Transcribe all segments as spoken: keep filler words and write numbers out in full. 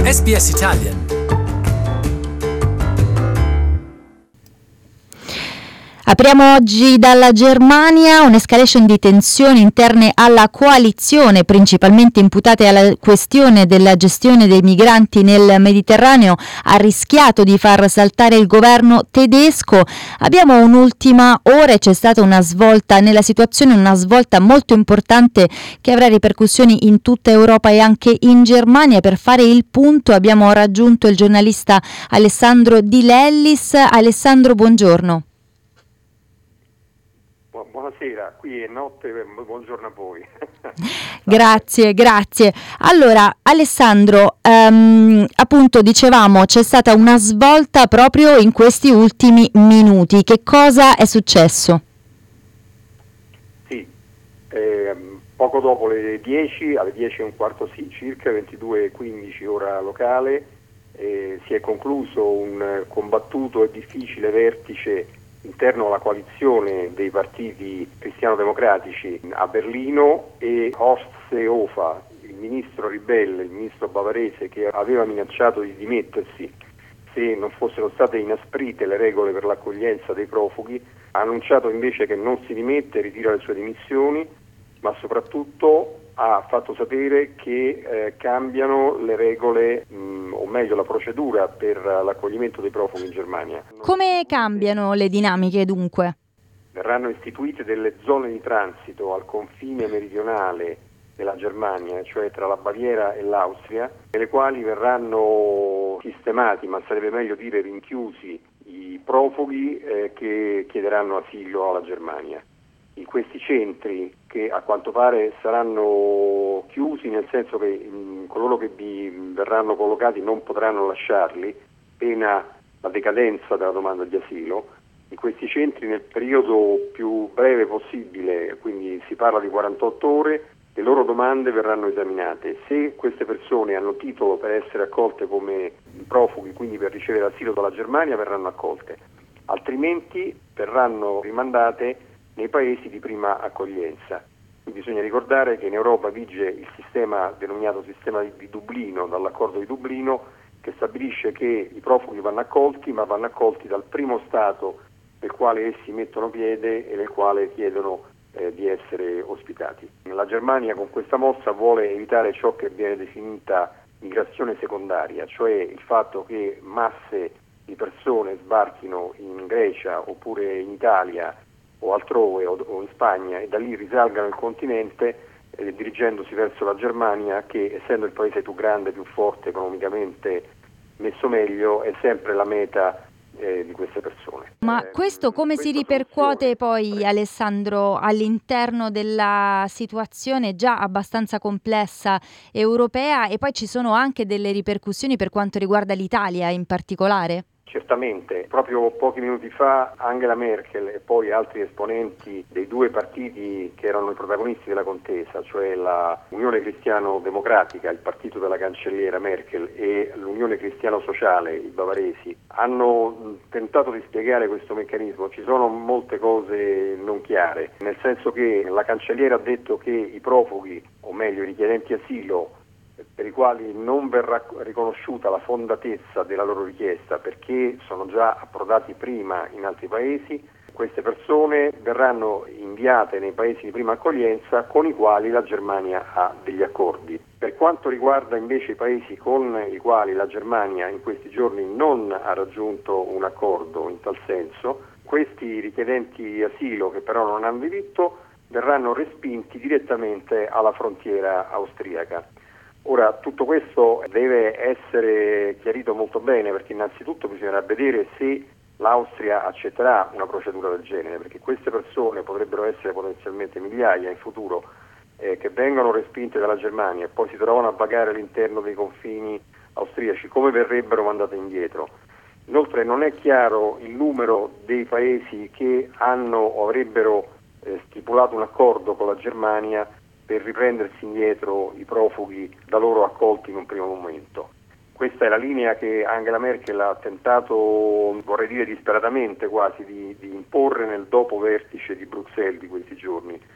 S B S Italian. Apriamo oggi dalla Germania. Un'escalation di tensioni interne alla coalizione, principalmente imputate alla questione della gestione dei migranti nel Mediterraneo, ha rischiato di far saltare il governo tedesco. Abbiamo un'ultima ora e c'è stata una svolta nella situazione, una svolta molto importante che avrà ripercussioni in tutta Europa e anche in Germania. Per fare il punto abbiamo raggiunto il giornalista Alessandro Di Lellis. Alessandro, buongiorno. Buonasera, qui è notte, buongiorno a voi. Grazie, grazie. Allora, Alessandro, ehm, appunto dicevamo c'è stata una svolta proprio in questi ultimi minuti. Che cosa è successo? Sì, eh, poco dopo le dieci, alle dieci e un quarto sì, circa ventidue e quindici ora locale, eh, si è concluso un combattuto e difficile vertice interno alla coalizione dei partiti cristiano-democratici a Berlino, e Horst Seehofer, il ministro ribelle, il ministro bavarese che aveva minacciato di dimettersi se non fossero state inasprite le regole per l'accoglienza dei profughi, ha annunciato invece che non si dimette, ritira le sue dimissioni, ma soprattutto ha fatto sapere che eh, cambiano le regole, mh, o meglio la procedura per l'accoglimento dei profughi in Germania. Come cambiano le dinamiche dunque? Verranno istituite delle zone di transito al confine meridionale della Germania, cioè tra la Baviera e l'Austria, nelle quali verranno sistemati, ma sarebbe meglio dire rinchiusi, i profughi eh, che chiederanno asilo alla Germania. In questi centri, che a quanto pare saranno chiusi, nel senso che mh, coloro che vi verranno collocati non potranno lasciarli, pena la decadenza della domanda di asilo, in questi centri nel periodo più breve possibile, quindi si parla di quarantotto ore, le loro domande verranno esaminate. Se queste persone hanno titolo per essere accolte come profughi, quindi per ricevere asilo dalla Germania, verranno accolte, altrimenti verranno rimandate nei paesi di prima accoglienza. Quindi bisogna ricordare che in Europa vige il sistema denominato sistema di Dublino, dall'accordo di Dublino, che stabilisce che i profughi vanno accolti, ma vanno accolti dal primo Stato nel quale essi mettono piede e nel quale chiedono eh, di essere ospitati. La Germania con questa mossa vuole evitare ciò che viene definita migrazione secondaria, cioè il fatto che masse di persone sbarchino in Grecia oppure in Italia o altrove o, o in Spagna e da lì risalgano il continente eh, dirigendosi verso la Germania, che essendo il paese più grande, più forte, economicamente messo meglio, è sempre la meta eh, di queste persone. Ma questo come si ripercuote poi, Alessandro, all'interno della situazione già abbastanza complessa europea, e poi ci sono anche delle ripercussioni per quanto riguarda l'Italia in particolare? Certamente, proprio pochi minuti fa Angela Merkel e poi altri esponenti dei due partiti che erano i protagonisti della contesa, cioè la Unione Cristiano Democratica, il partito della cancelliera Merkel, e l'Unione Cristiano Sociale, i bavaresi, hanno tentato di spiegare questo meccanismo. Ci sono molte cose non chiare, nel senso che la cancelliera ha detto che i profughi, o meglio i richiedenti asilo, per i quali non verrà riconosciuta la fondatezza della loro richiesta perché sono già approdati prima in altri paesi, queste persone verranno inviate nei paesi di prima accoglienza con i quali la Germania ha degli accordi. Per quanto riguarda invece i paesi con i quali la Germania in questi giorni non ha raggiunto un accordo in tal senso, questi richiedenti asilo che però non hanno diritto verranno respinti direttamente alla frontiera austriaca. Ora, tutto questo deve essere chiarito molto bene, perché innanzitutto bisognerà vedere se l'Austria accetterà una procedura del genere, perché queste persone potrebbero essere potenzialmente migliaia in futuro eh, che vengono respinte dalla Germania e poi si trovano a vagare all'interno dei confini austriaci, come verrebbero mandate indietro. Inoltre non è chiaro il numero dei paesi che hanno o avrebbero eh, stipulato un accordo con la Germania per riprendersi indietro i profughi da loro accolti in un primo momento. Questa è la linea che Angela Merkel ha tentato, vorrei dire disperatamente quasi, di, di imporre nel dopo vertice di Bruxelles di questi giorni,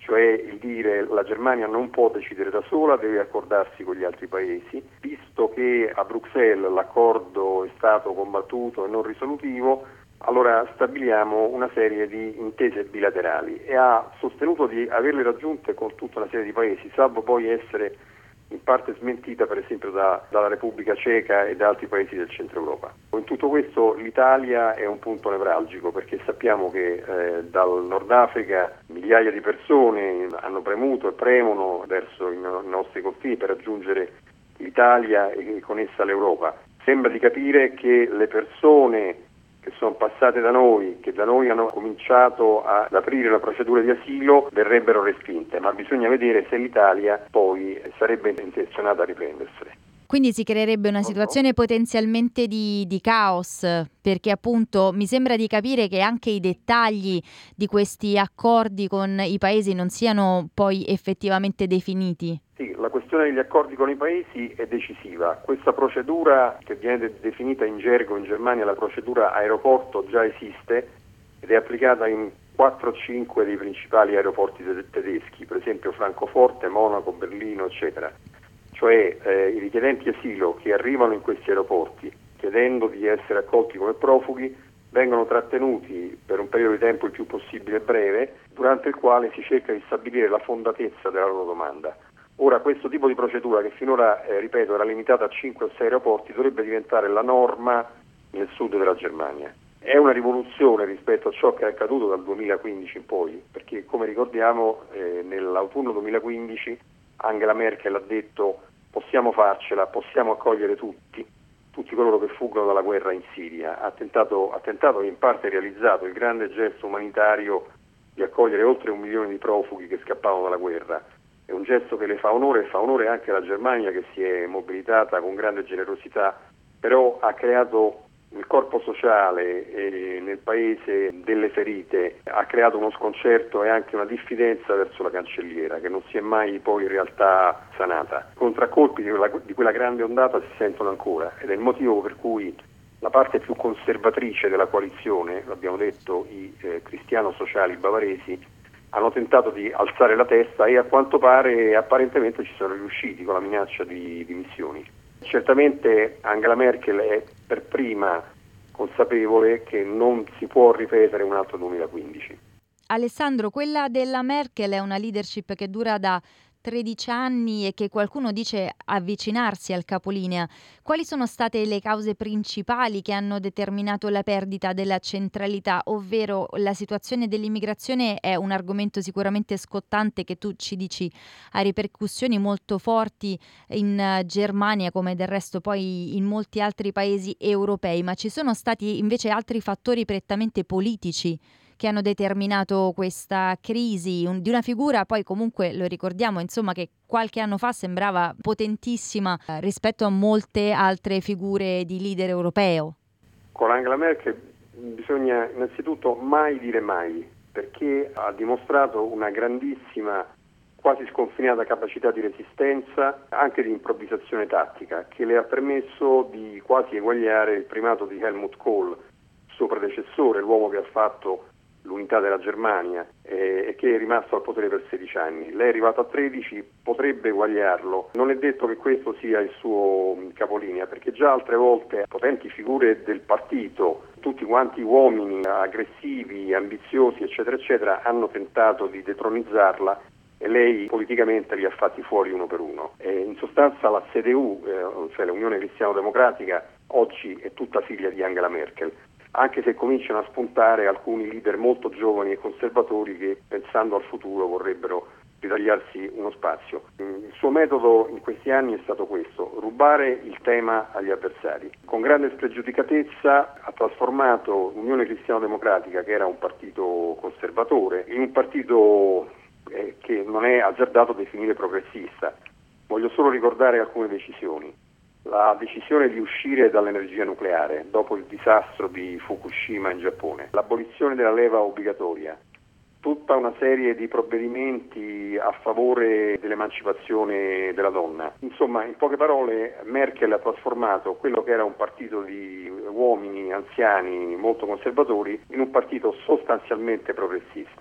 cioè il dire la Germania non può decidere da sola, deve accordarsi con gli altri paesi, visto che a Bruxelles l'accordo è stato combattuto e non risolutivo, allora stabiliamo una serie di intese bilaterali, e ha sostenuto di averle raggiunte con tutta una serie di paesi, salvo poi essere in parte smentita per esempio da, dalla Repubblica Ceca e da altri paesi del centro Europa. In tutto questo l'Italia è un punto nevralgico, perché sappiamo che eh, dal Nord Africa migliaia di persone hanno premuto e premono verso i, no- i nostri confini per raggiungere l'Italia e con essa l'Europa. Sembra di capire che le persone che sono passate da noi, che da noi hanno cominciato ad aprire la procedura di asilo, verrebbero respinte, ma bisogna vedere se l'Italia poi sarebbe intenzionata a riprendersele. Quindi si creerebbe una situazione potenzialmente di, di caos, perché appunto mi sembra di capire che anche i dettagli di questi accordi con i paesi non siano poi effettivamente definiti. Sì, la questione degli accordi con i paesi è decisiva. Questa procedura, che viene definita in gergo in Germania la procedura aeroporto, già esiste ed è applicata in quattro cinque dei principali aeroporti tedeschi, per esempio Francoforte, Monaco, Berlino, eccetera. Cioè eh, i richiedenti asilo che arrivano in questi aeroporti chiedendo di essere accolti come profughi vengono trattenuti per un periodo di tempo il più possibile breve, durante il quale si cerca di stabilire la fondatezza della loro domanda. Ora, questo tipo di procedura, che finora, eh, ripeto, era limitata a cinque o sei aeroporti, dovrebbe diventare la norma nel sud della Germania. È una rivoluzione rispetto a ciò che è accaduto dal duemilaquindici in poi, perché come ricordiamo eh, nell'autunno duemilaquindici Angela Merkel ha detto possiamo farcela, possiamo accogliere tutti, tutti coloro che fuggono dalla guerra in Siria. Ha tentato, ha tentato e in parte realizzato il grande gesto umanitario di accogliere oltre un milione di profughi che scappavano dalla guerra. È un gesto che le fa onore e fa onore anche alla Germania, che si è mobilitata con grande generosità, però ha creato il corpo sociale eh, nel paese delle ferite, ha creato uno sconcerto e anche una diffidenza verso la cancelliera, che non si è mai poi in realtà sanata. I contraccolpi di quella, di quella grande ondata si sentono ancora, ed è il motivo per cui la parte più conservatrice della coalizione, l'abbiamo detto, i eh, cristiano-sociali bavaresi, hanno tentato di alzare la testa e a quanto pare apparentemente ci sono riusciti con la minaccia di dimissioni. Certamente Angela Merkel è per prima consapevole che non si può ripetere un altro duemilaquindici. Alessandro, quella della Merkel è una leadership che dura da tredici anni e che qualcuno dice avvicinarsi al capolinea. Quali sono state le cause principali che hanno determinato la perdita della centralità, ovvero la situazione dell'immigrazione è un argomento sicuramente scottante che tu ci dici ha ripercussioni molto forti in uh, Germania, come del resto poi in molti altri paesi europei, ma ci sono stati invece altri fattori prettamente politici che hanno determinato questa crisi un, di una figura, poi comunque lo ricordiamo, insomma, che qualche anno fa sembrava potentissima eh, rispetto a molte altre figure di leader europeo. Con Angela Merkel bisogna innanzitutto mai dire mai, perché ha dimostrato una grandissima, quasi sconfinata capacità di resistenza, anche di improvvisazione tattica, che le ha permesso di quasi eguagliare il primato di Helmut Kohl, suo predecessore, l'uomo che ha fatto l'unità della Germania eh, e che è rimasto al potere per sedici anni. Lei è arrivato a tredici, potrebbe eguagliarlo. Non è detto che questo sia il suo capolinea, perché già altre volte potenti figure del partito, tutti quanti uomini aggressivi, ambiziosi, eccetera, eccetera, hanno tentato di detronizzarla e lei politicamente li ha fatti fuori uno per uno. E in sostanza la C D U, eh, cioè l'Unione Cristiano Democratica, oggi è tutta figlia di Angela Merkel, anche se cominciano a spuntare alcuni leader molto giovani e conservatori che, pensando al futuro, vorrebbero ritagliarsi uno spazio. Il suo metodo in questi anni è stato questo: rubare il tema agli avversari. Con grande spregiudicatezza ha trasformato l'Unione Cristiano Democratica, che era un partito conservatore, in un partito eh, che non è azzardato definire progressista. Voglio solo ricordare alcune decisioni. La decisione di uscire dall'energia nucleare dopo il disastro di Fukushima in Giappone, l'abolizione della leva obbligatoria, tutta una serie di provvedimenti a favore dell'emancipazione della donna. Insomma, in poche parole, Merkel ha trasformato quello che era un partito di uomini anziani molto conservatori in un partito sostanzialmente progressista.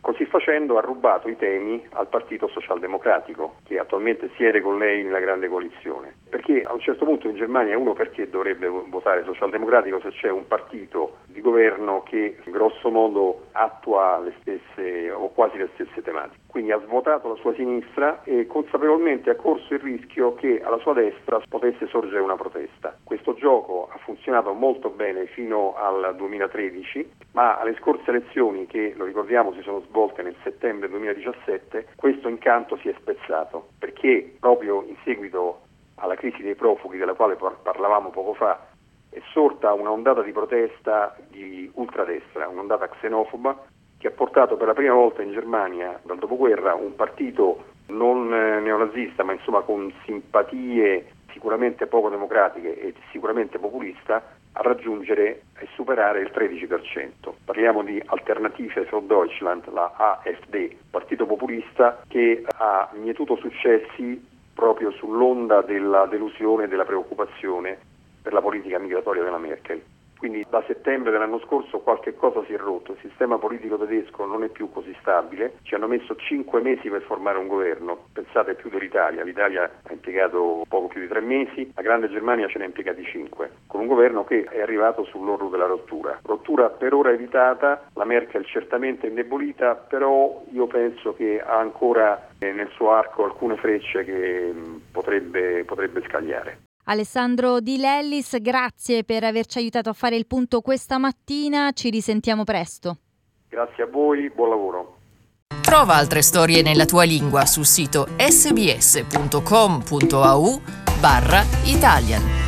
Così facendo ha rubato i temi al Partito Socialdemocratico, che attualmente siede con lei nella grande coalizione. Perché a un certo punto in Germania uno perché dovrebbe votare socialdemocratico se c'è un partito di governo che grosso modo attua le stesse o quasi le stesse tematiche. Quindi ha svuotato la sua sinistra e consapevolmente ha corso il rischio che alla sua destra potesse sorgere una protesta. Questo gioco ha funzionato molto bene fino al duemilatredici, ma alle scorse elezioni, che lo ricordiamo si sono svolte nel settembre duemiladiciassette, questo incanto si è spezzato, perché proprio in seguito alla crisi dei profughi della quale parlavamo poco fa è sorta una ondata di protesta di ultradestra, un'ondata xenofoba che ha portato per la prima volta in Germania dal dopoguerra un partito non neonazista ma insomma con simpatie sicuramente poco democratiche e sicuramente populista a raggiungere e superare il tredici per cento. Parliamo di Alternative für Deutschland, la A F D, partito populista che ha mietuto successi proprio sull'onda della delusione e della preoccupazione per la politica migratoria della Merkel. Quindi da settembre dell'anno scorso qualche cosa si è rotto, il sistema politico tedesco non è più così stabile, ci hanno messo cinque mesi per formare un governo, pensate più dell'Italia, l'Italia ha impiegato poco più di tre mesi, la Grande Germania ce ne ha impiegati cinque, con un governo che è arrivato sull'orlo della rottura. Rottura per ora evitata, la Merkel certamente indebolita, però io penso che ha ancora eh, nel suo arco alcune frecce che mh, potrebbe, potrebbe scagliare. Alessandro Di Lellis, grazie per averci aiutato a fare il punto questa mattina, ci risentiamo presto. Grazie a voi, buon lavoro. Trova altre storie nella tua lingua sul sito sbs punto com punto a u barra Italian.